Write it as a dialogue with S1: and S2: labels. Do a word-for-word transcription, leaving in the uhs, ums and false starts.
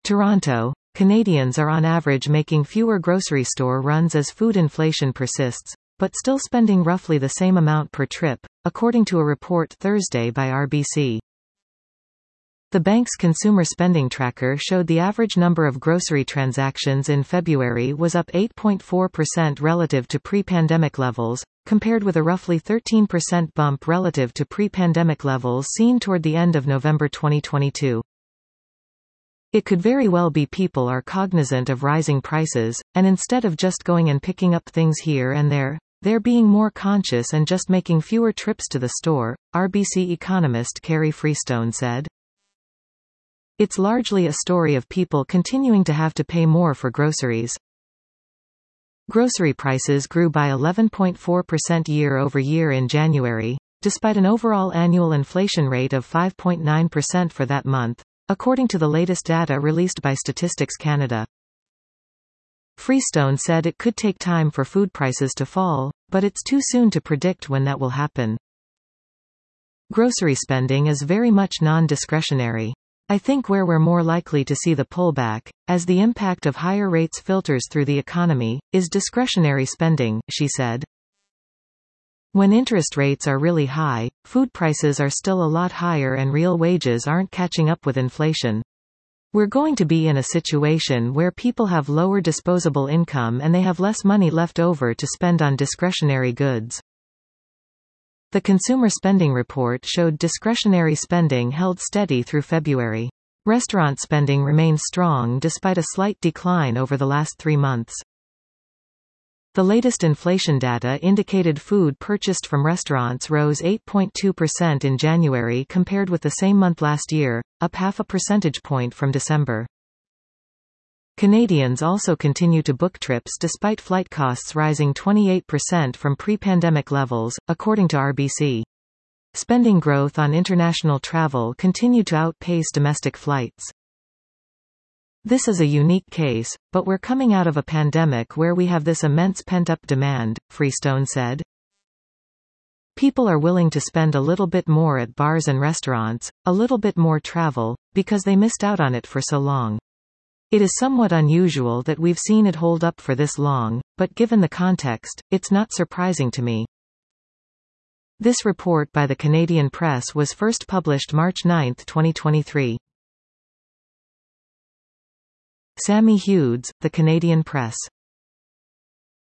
S1: Toronto. Canadians are on average making fewer grocery store runs as food inflation persists, but still spending roughly the same amount per trip, according to a report Thursday by R B C. The bank's consumer spending tracker showed the average number of grocery transactions in February was up eight point four percent relative to pre-pandemic levels, compared with a roughly thirteen percent bump relative to pre-pandemic levels seen toward the end of November twenty twenty-two. It could very well be people are cognizant of rising prices, and instead of just going and picking up things here and there, they're being more conscious and just making fewer trips to the store, R B C economist Carrie Freestone said. It's largely a story of people continuing to have to pay more for groceries. Grocery prices grew by eleven point four percent year-over-year in January, despite an overall annual inflation rate of five point nine percent for that month, according to the latest data released by Statistics Canada. Freestone said it could take time for food prices to fall, but it's too soon to predict when that will happen. Grocery spending is very much non-discretionary. I think where we're more likely to see the pullback, as the impact of higher rates filters through the economy, is discretionary spending, she said. When interest rates are really high, food prices are still a lot higher and real wages aren't catching up with inflation. We're going to be in a situation where people have lower disposable income and they have less money left over to spend on discretionary goods. The Consumer Spending Report showed discretionary spending held steady through February. Restaurant spending remains strong despite a slight decline over the last three months. The latest inflation data indicated food purchased from restaurants rose eight point two percent in January compared with the same month last year, up half a percentage point from December. Canadians also continue to book trips despite flight costs rising twenty-eight percent from pre-pandemic levels, according to R B C. Spending growth on international travel continued to outpace domestic flights. This is a unique case, but we're coming out of a pandemic where we have this immense pent-up demand, Freestone said. People are willing to spend a little bit more at bars and restaurants, a little bit more travel, because they missed out on it for so long. It is somewhat unusual that we've seen it hold up for this long, but given the context, it's not surprising to me. This report by the Canadian Press was first published March ninth twenty twenty-three. Sammy Hughes, The Canadian Press.